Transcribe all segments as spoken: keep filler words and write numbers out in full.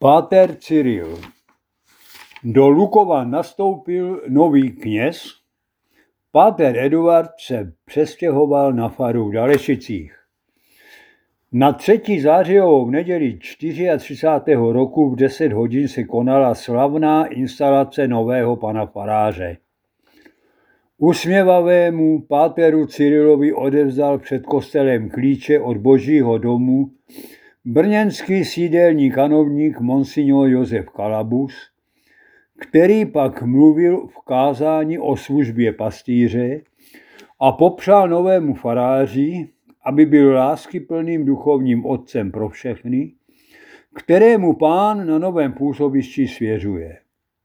Páter Cyril. Do Lukova nastoupil nový kněz. Páter Eduard se přestěhoval na faru v Dalešicích. Na třetí zářijovou neděli třicátého čtvrtého roku v deset hodin se konala slavná instalace nového pana faráře. Usměvavému páteru Cyrilovi odevzdal před kostelem klíče od Božího domu brněnský sídelní kanovník monsignor Josef Kalabus, který pak mluvil v kázání o službě pastýře a popřál novému faráři, aby byl láskyplným duchovním otcem pro všechny, kterému Pán na novém působišti svěřuje.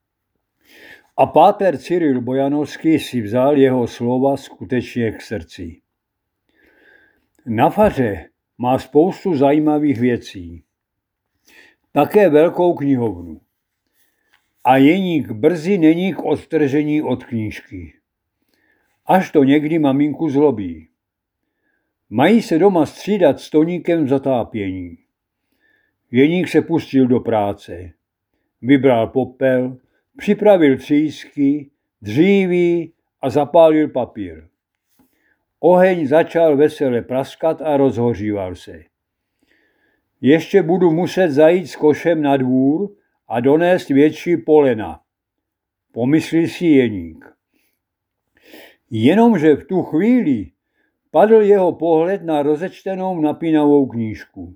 A páter Cyril Bojanovský si vzal jeho slova skutečně k srdci. Na faře má spoustu zajímavých věcí. Také velkou knihovnu. A jeník brzy není k odtržení od knížky. Až to někdy maminku zlobí. Mají se doma střídat s Toníkem v zatápění. Jeník se pustil do práce. Vybral popel, připravil třísky, dříví a zapálil papír. Oheň začal vesele praskat a rozhoříval se. Ještě budu muset zajít s košem na dvůr a donést větší polena, pomyslí si jeník. Jenomže v tu chvíli padl jeho pohled na rozečtenou napínavou knížku.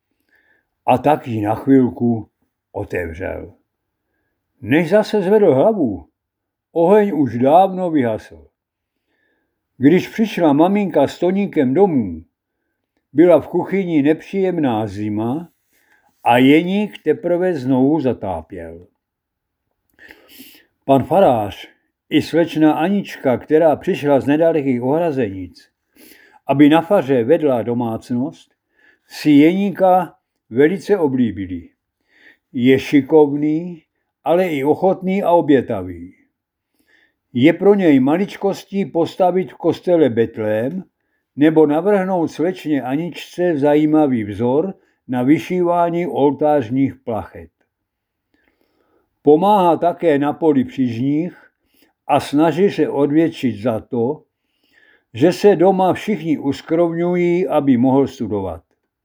A tak ji na chvilku otevřel. Než zase zvedl hlavu, oheň už dávno vyhasl. Když přišla maminka s Toníkem domů, byla v kuchyni nepříjemná zima a jeník teprve znovu zatápěl. Pan farář i slečna Anička, která přišla z nedalekých Ohrazenic, aby na faře vedla domácnost, si jeníka velice oblíbili. Je šikovný, ale i ochotný a obětavý. Je pro něj maličkostí postavit v kostele betlém nebo navrhnout slečně Aničce zajímavý vzor na vyšívání oltářních plachet. Pomáhá také na poli přížních a snaží se odvětšit za to, že se doma všichni uskrovňují, aby mohl studovat.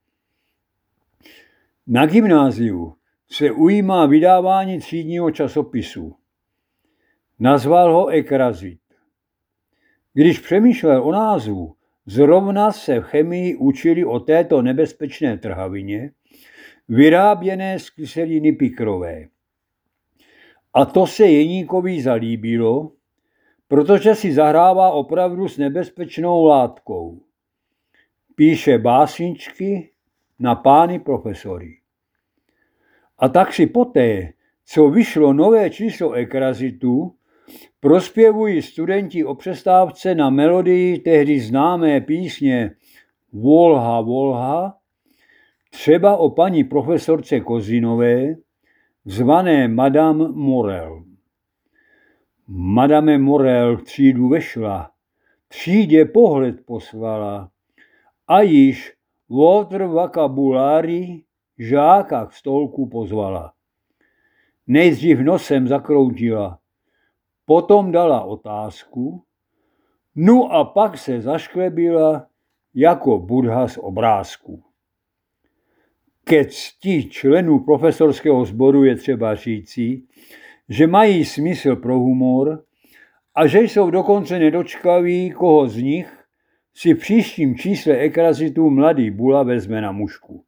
Na gymnáziu se ujímá vydávání třídního časopisu. Nazval ho Ekrazit. Když přemýšlel o názvu, zrovna se v chemii učili o této nebezpečné trhavině, vyráběné z kyseliny pikrové. A to se jeníkovi zalíbilo, protože si zahrává opravdu s nebezpečnou látkou. Píše básničky na pány profesory. A tak si poté, co vyšlo nové číslo Ekrazitu, prospěvují studenti o přestávce na melodii tehdy známé písně Volha, Volha, třeba o paní profesorce Kozinové, zvané Madame Morel. Madame Morel v třídu vešla, třídě pohled poslala a již water vocabulary žáka k stolku pozvala. Nejdřív nosem zakroutila, potom dala otázku, no a pak se zašklebila jako Buddha z obrázku. Ke cti členů profesorského sboru je třeba říci, že mají smysl pro humor a že jsou dokonce nedočkaví, koho z nich si v příštím čísle Ekrazitu mladý Bula vezme na mušku.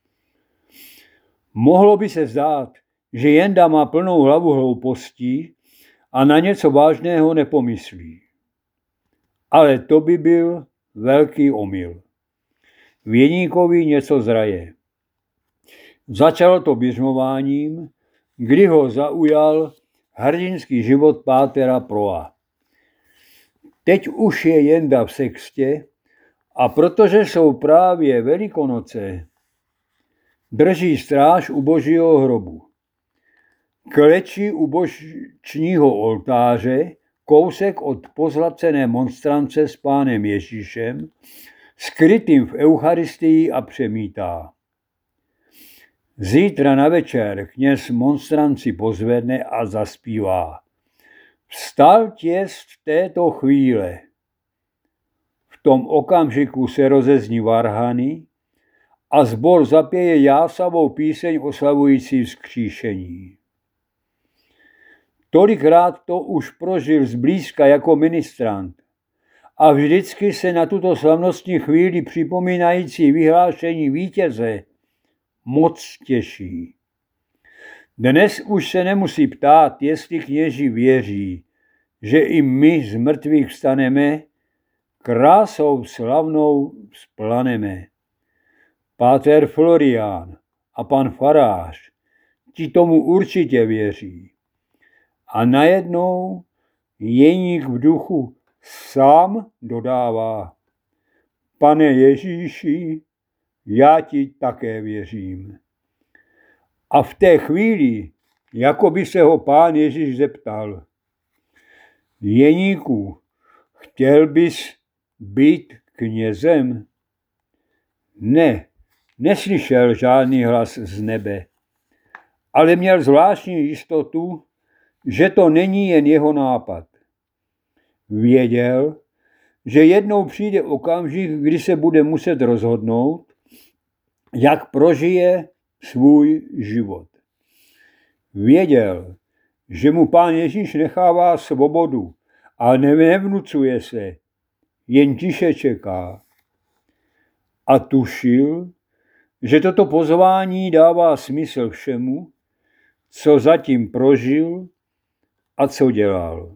Mohlo by se zdát, že Jenda má plnou hlavu hloupostí a na něco vážného nepomyslí. Ale to by byl velký omyl. V jeníkovi něco zraje. Začalo to běžmováním, kdy ho zaujal hrdinský život pátera Proa. Teď už je Jenda v sextě a protože jsou právě Velikonoce, drží stráž u Božího hrobu. Klečí u bočního oltáře, kousek od pozlacené monstrance s pánem Ježíšem, skrytým v Eucharistii a přemítá. Zítra na večer kněz monstranci pozvedne a zaspívá. Vstal těst v této chvíle. V tom okamžiku se rozezní varhany a sbor zapěje jásavou píseň oslavující vzkříšení. Tolikrát to už prožil zblízka jako ministrant a vždycky se na tuto slavnostní chvíli připomínající vyhlášení vítěze moc těší. Dnes už se nemusí ptát, jestli kněži věří, že i my z mrtvých vstaneme, krásou slavnou vzplaneme. Páter Florián a pan farář, ti tomu určitě věří. A najednou Jeník v duchu sám dodává: Pane Ježíši, já ti také věřím. A v té chvíli, jako by se ho pán Ježíš zeptal: Jeníku, chtěl bys být knězem? Ne, neslyšel žádný hlas z nebe, ale měl zvláštní jistotu, že to není jen jeho nápad. Věděl, že jednou přijde okamžik, kdy se bude muset rozhodnout, jak prožije svůj život. Věděl, že mu pán Ježíš nechává svobodu a nevnucuje se, jen tiše čeká. A tušil, že toto pozvání dává smysl všemu, co zatím prožil a co dělal.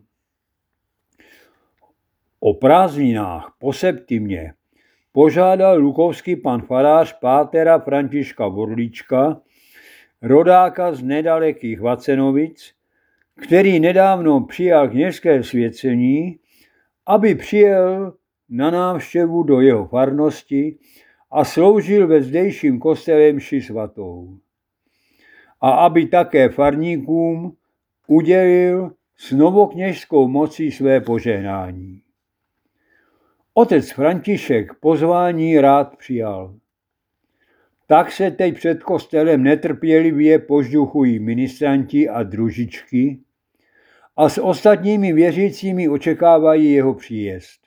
O prázdninách po Septimě požádal lukovský pan farář pátera Františka Vorlíčka, rodáka z nedalekých Vacenovic, který nedávno přijal kněžské svěcení, aby přijel na návštěvu do jeho farnosti a sloužil ve zdejším kostele mši svatou. A aby také farníkům udělil s novokněžskou mocí své požehnání. Otec František pozvání rád přijal. Tak se teď před kostelem netrpělivě požduchují ministranti a družičky a s ostatními věřícími očekávají jeho příjezd.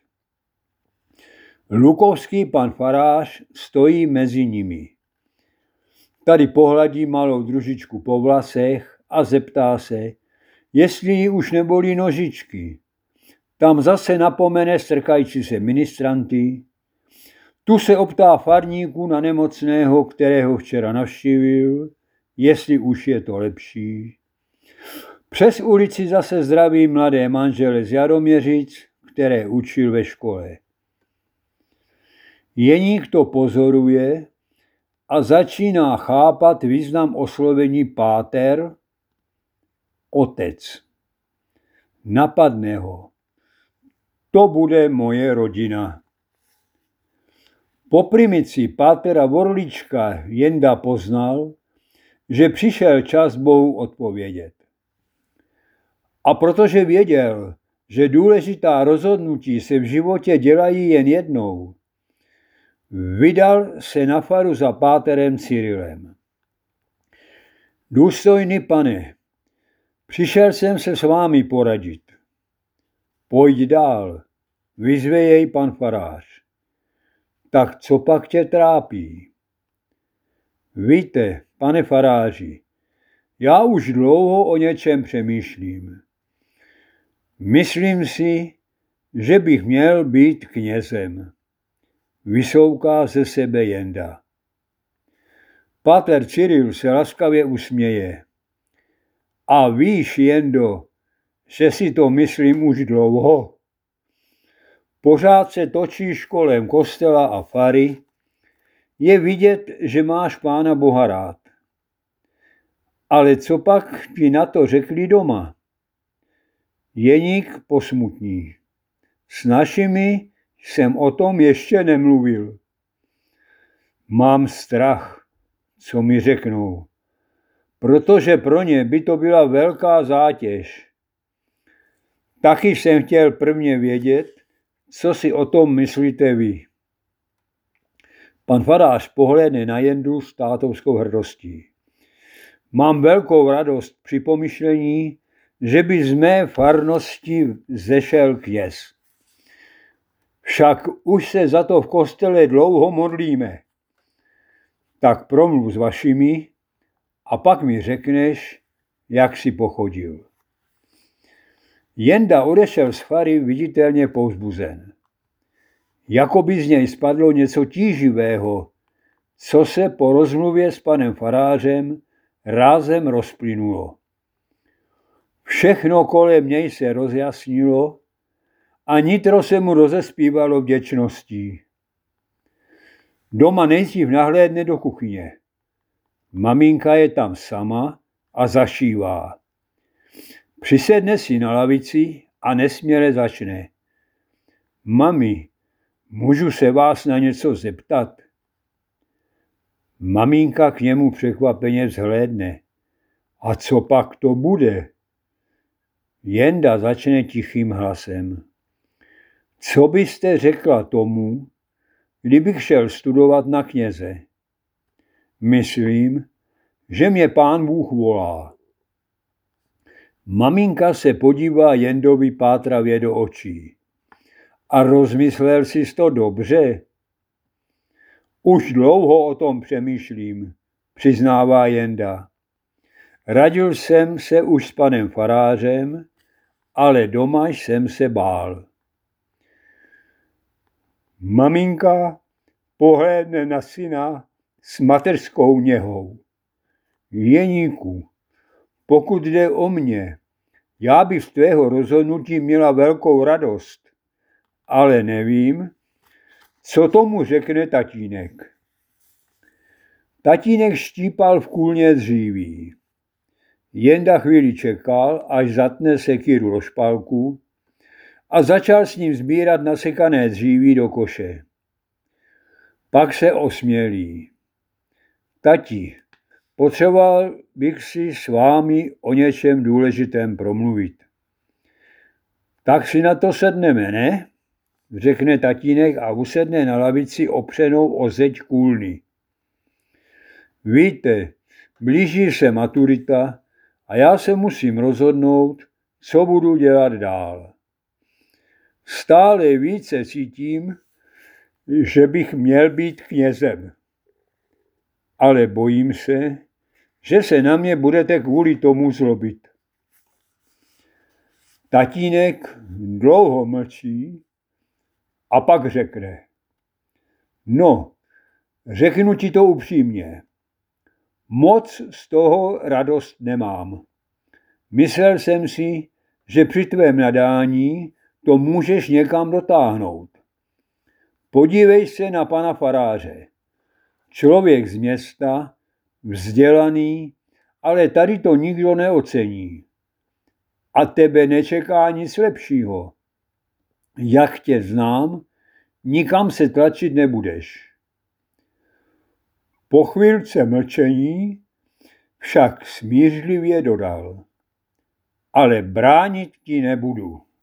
Lukovský pan farář stojí mezi nimi. Tady pohladí malou družičku po vlasech a zeptá se, jestli jí už nebolí nožičky. Tam zase napomene strkající se ministranty. Tu se optá farníků na nemocného, kterého včera navštívil, jestli už je to lepší. Přes ulici zase zdraví mladé manžele z Jaroměřic, které učil ve škole. Jeník to pozoruje a začíná chápat význam oslovení páter, otec. Napadne ho. To bude moje rodina. Po primici pátera Vorlíčka Jenda poznal, že přišel čas Bohu odpovědět. A protože věděl, že důležitá rozhodnutí se v životě dělají jen jednou, vydal se na faru za páterem Cyrilem. Důstojný pane, přišel jsem se s vámi poradit. Pojď dál, vyzve jej pan farář. Tak co pak tě trápí? Víte, pane faráři, já už dlouho o něčem přemýšlím. Myslím si, že bych měl být knězem. Vysouká ze sebe Jenda. Páter Cyril se laskavě usměje. A víš, Jendo, že si to myslím už dlouho. Pořád se točíš kolem kostela a fary. Je vidět, že máš Pána Boha rád. Ale co pak ti na to řekli doma? Jeník posmutní. S našimi jsem o tom ještě nemluvil. Mám strach, co mi řeknou, protože pro ně by to byla velká zátěž. Taky jsem chtěl prvně vědět, co si o tom myslíte vy. Pan farář pohlédne na Jendu s tátovskou hrdostí. Mám velkou radost při pomyšlení, že by z mé farnosti zešel kněz. Však už se za to v kostele dlouho modlíme. Tak promluv s vašimi a pak mi řekneš, jak si pochodil. Jenda odešel z fary viditelně povzbuzen. Jako by z něj spadlo něco tíživého, co se po rozmluvě s panem farářem rázem rozplynulo. Všechno kolem něj se rozjasnilo a nitro se mu rozespívalo vděčností. Doma nejdřív nahlédne do kuchyně. Maminka je tam sama a zašívá. Přisedne si na lavici a nesměle začne. Mami, můžu se vás na něco zeptat? Maminka k němu překvapeně vzhlédne. A co pak to bude? Jenda začne tichým hlasem. Co byste řekla tomu, kdybych šel studovat na kněze? Myslím, že mě pán Bůh volá. Maminka se podívá Jendovi pátravě do očí. A rozmyslel jsi to dobře? Už dlouho o tom přemýšlím, přiznává Jenda. Radil jsem se už s panem farářem, ale doma jsem se bál. Maminka pohlédne na syna s mateřskou něhou. Jeníku, pokud jde o mě, já bych z tvého rozhodnutí měla velkou radost, ale nevím, co tomu řekne tatínek. Tatínek štípal v kůlně dříví. Jenda chvíli čekal, až zatne sekyru do špalku a začal s ním sbírat nasekané dříví do koše. Pak se osmělí. Tati, potřeboval bych si s vámi o něčem důležitém promluvit. Tak si na to sedneme, ne? Řekne tatínek a usedne na lavici opřenou o zeď kůlny. Víte, blíží se maturita a já se musím rozhodnout, co budu dělat dál. Stále více cítím, že bych měl být knězem. Ale bojím se, že se na mě budete kvůli tomu zlobit. Tatínek dlouho mlčí a pak řekne. No, řeknu ti to upřímně. Moc z toho radost nemám. Myslel jsem si, že při tvém nadání to můžeš někam dotáhnout. Podívej se na pana faráře. Člověk z města, vzdělaný, ale tady to nikdo neocení. A tebe nečeká nic lepšího. Jak tě znám, nikam se tlačit nebudeš. Po chvilce mlčení však smířlivě dodal. Ale bránit ti nebudu.